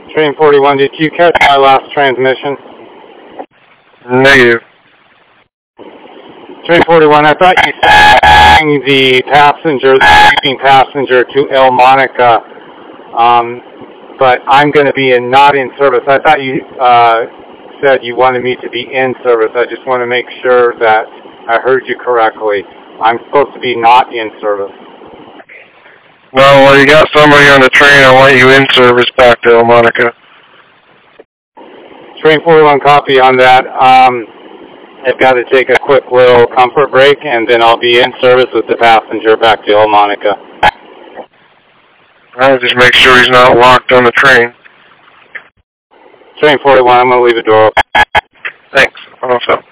Train 41, did you catch my last transmission? Negative. Train 41, I thought you said the sleeping passenger to El Monica, but I'm going to be not in service. I thought you said you wanted me to be in service. I just want to make sure that I heard you correctly. I'm supposed to be not in service. Well, while you got somebody on the train, I want you in service back to El Monica. Train 41, copy on that. I've got to take a quick little comfort break, and then I'll be in service with the passenger back to El Monica. All right, just make sure he's not locked on the train. Train 41, I'm going to leave the door open. Thanks. Also.